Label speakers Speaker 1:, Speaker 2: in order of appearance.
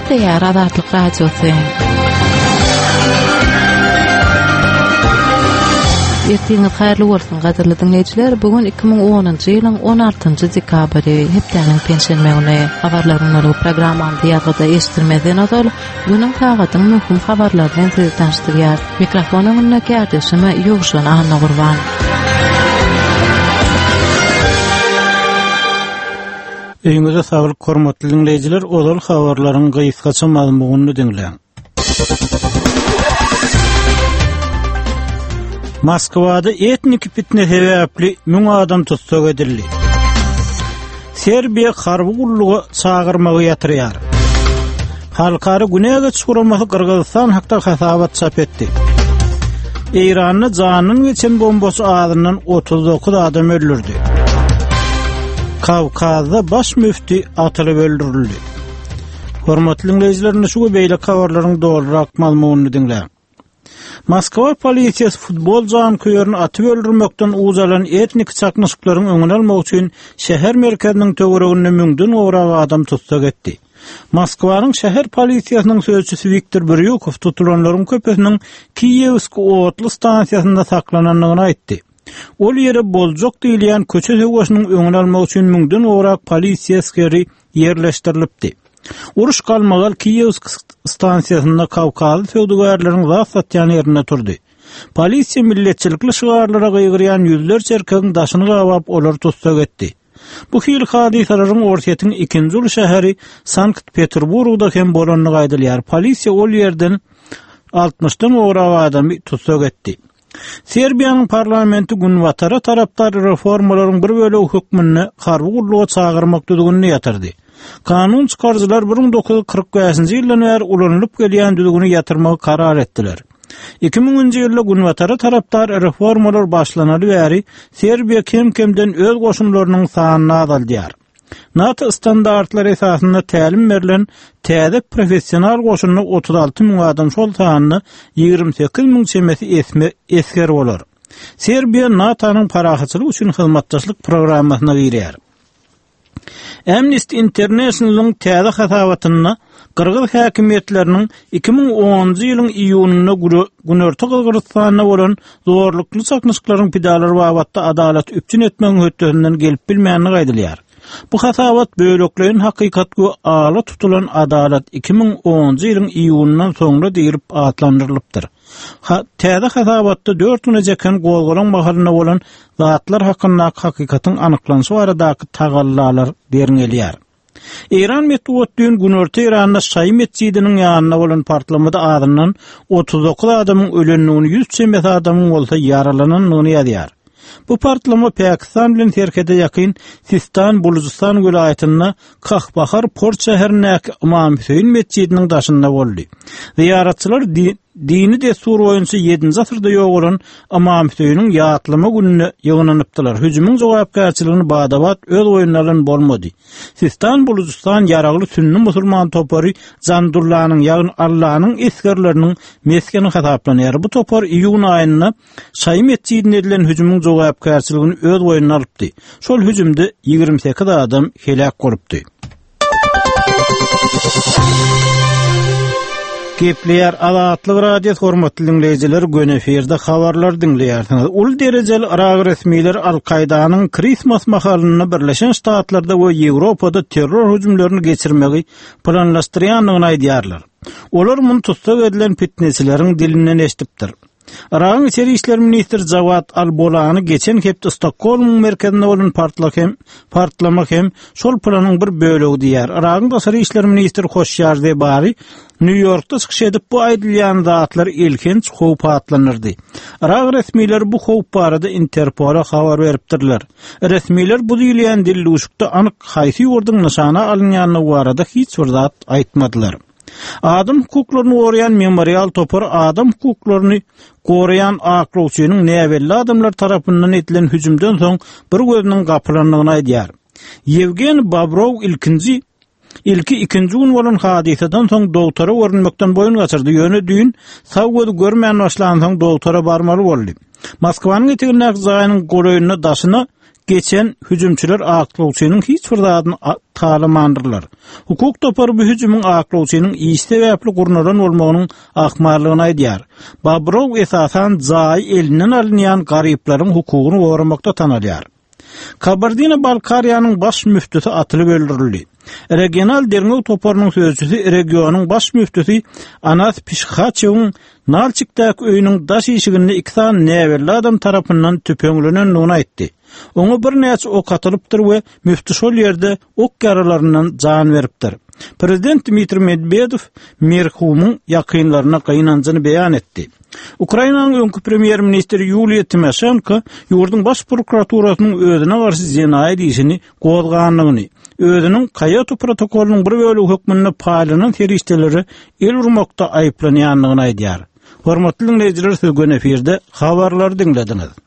Speaker 1: Gepleýär Azatlyk Radiosu. Ertiňiz haýrly bolsun gaderly dinleýijiler. Bugun 2010-njy ýylyň 16-njy dekabry, hepdeniň pensiýa güni. Habarlaryň olup programmany ýagda eşitdirmeden azal, günüň tagatyň möhüm habarlaryny size tanıştyrýar. Mikrofonyň önüne gärdeşime ýogşan Anna Gurban.
Speaker 2: Eýinize saglyk hormatly dinleýijiler, olal habarlaryň gysgaça mazmunyny dinleýän. Moskwada etnik fitne sebäpli 1000 adam tutsak edildi. Serbiýa harby gullugy çağırmagy ýatyrýar. Halkary günäge çykurulmasy Kyrgyzstan hakda hasabat çap etdi. Eýranyň janyny geçen bombasy adynyň 39 adam öldürdi. Kavkazda baş müfti atylyp öldürildi. Hormatly dinleýijiler, şu beýle habarlaryň dogrurak mazmunyny dinleýän. Moskwa polisiýasy futbol jankyýaryny atyp öldürmekden uzalan etnik çakmyşyklaryň öňüne almak üçin şäher merkeziniň töwereginde 1000den owrak adam tutsak etdi. Moskwanyň şäher polisiýasynyň sözçüsü Viktor Bryukov tutulanlaryň köpesiniň Kiýewski otly stansiýasynda saklananlygyny aýtdy. Ol ýere boljak diýilýän köçe höwüşiniň öňüne almak üçin 1000den owrak polisiýa askeri ýerleşdirilipdi. Uruş galmagal Kiýewski stansiýasynda Kavkaz feodallarlaryň zat satýan ýerine turdy. Polisiýa milletçilikli şygarlara gyýgyrýan ýüzlerçe erkegiň daşyny gabap olar tutsak etdi. Bu hil hadisalaryň ortaýatyň ikinji ulu şäheri Sankt-Peterburgda hem bolanlygy aýdylýar. Polisiýa ol ýerden 60dan owrak adamy tutsak etdi. Serbiýanyň parlamenti Günwatara tarapdary reformalaryň bir bölegi hukmyny harby gulluga çağırmak düzgünini ýatyrdy. Kanun çykarjylar 1945-nji ýyldan bäri ulanylyp gelýän düzgüni ýatyrmagy karar etdiler. 2000-nji ýylda Günwatara tarapdary reformalar başlanaly bäri Serbiýa kem-kemden öz goşunlarynyň sanyny azaldýar. NATO standartlar esasında tälim berilen täze professional goşunyny 36.000 adam şol sanyny 28.000 çemesi esker bolar. Serbiýa NATO'nyň parahatçylyk üçin hyzmatdaşlyk programmasyna girýär. Amnesty International'ın täze hasabatyna Kırgız häkimetleriniň 2010-njy ýylyň iýunyna Günerti Kyrgyzstanyna bolan zorlukly çakmyşyklaryň pidalary babatda adalet üpçün etmegiň hötdesinden gelip bilmänligi aýdylýar. Bu hasabat böleglerin hakykatga ala tutulan adalet 2010-njy ýylyň iýunyndan soňra diýilip atlandyrylypdyr. Täze hasabatda 4 güne jeken golgalan mahalyna bolan zatlar hakynda hakykatyň anyklanyşy baradaky tagallalar deriňelýär. İran metbuat dün Günerti Iranda Şaý mescidiniň ýanyna bolan partlamada adynyň 39 adamyň ölenligini, 100 çemesi adamyň bolsa ýaralananyny ýazýar. Bu partlama Pakistan bilen terkede ýakyn Sistan Buluzistan welaýatyna Kahbahar port şäherindäki Imam Hüseyin mescidiniň daşynda boldy. Ziyaratçylar dini destur boýunça 7-nji asyrda ýok bolan Imam Hüseyiniň ýatlama gününe ýygnanypdylar. Hüjümüň jogapkärçiligini Badabat öz oýunlaryny bolmady. Sistan Buluzistan ýaragly sünni musulman topary Zandullanyň ýagny Allahnyň eskerleriniň meskeni hasaplanýar. Bu topar iýun aýyna Şaý mescidine edilen hüjümüň jogapkärçiligini öz oýununa alypdy. Şol hüjümde 28 adam helak bolupdy. Gepleýär Azatlyk Radio hormatly dinleýijiler, gün eferde habarlar dinleýärsiňiz. Ul derejeli Irak resmiýetleri Al-Qaidanyň Christmas mahalyny Birleşen Ştatlarda we Ýewropada terror hüjümlerini geçirmegi planlaşdyrýanlygyny aýdýarlar. Olar muny tutsak edilen fitneçileriň dilinden eşitipdir. Irak'ın İçeri İşler Ministri Javad Al-Bolany geçen hepde Stockholm merkezinde bolan partlamak hem şol planyň bir bölegi diýär. Irak'ın Daşary İşler Ministri Hoşyar Zebari New York'ta çykyş edip bu aýdylýan zatlar ilkinç howp atlanyrdy. Irak resmiýetleri bu howp barada Interpol'a habar beripdirler. Resmiýetler bu diýilýän dilluşykda anyk haýsy ýurdyň nyşana alynýanyny barada hiç bir zat aýtmadylar. Adam hukuklaryny gorayan memorial topar adam hukuklaryny gorayan aklawçynyň näwelli adamlar tarapyndan edilen hüjümden soň bir gözüniň gapylanlygyny aýdýar. Yevgen Babrov ikinci gün bolan hadisadan soň doktora görünmekden boyun gaçyrdy. Ýöne düýün sawgady görmän başlandan soň doktora barmaly boldy. Moskwanyň etigindäki zaýynyň goraýyna daşyna geçen hüjümçüler aklawçynyň hiç bir zadyny talamandyrlar. Hukuk topary bu hüjümüň aklawçynyň iýsebäpli gurnadan bolmagynyň akmarlygyny aýdýar. Babrow esasan zaý elinden alynýan garyplaryň hukugyny goramakda tanalýar. Kabardino-Balkariýanyň baş müftüsi atylyp öldürildi. Regional derňew toparynyň sözçüsi regionyň baş müftüsi Anas Pişhaçewiň Nalçykdaky öýüniň daş işiginde 2 san näwerli adam tarapyndan tüpeňlenendigini aýtdy. Oňa bir näçe ok atylypdyr we müftü şol ýerde ok garalaryndan jan beripdir. Prezident Dmitri Medvedev merhumyň ýakynlaryna gynanjyny beýan etdi. Ukrainanyň öňkü premier ministri Yuliya Tymoshenko ýurdun baş prokuraturasynyň özüne garşy jenaýat işini gozganlygyny, özüniň Kyoto protokolunyň bir bölegi hökmünde paýlanan ferişteleri el urmakda aýplanýanlygyny aýdýar. Hormatly dinleýijiler, söýgün eferde habarlary dinlediniz.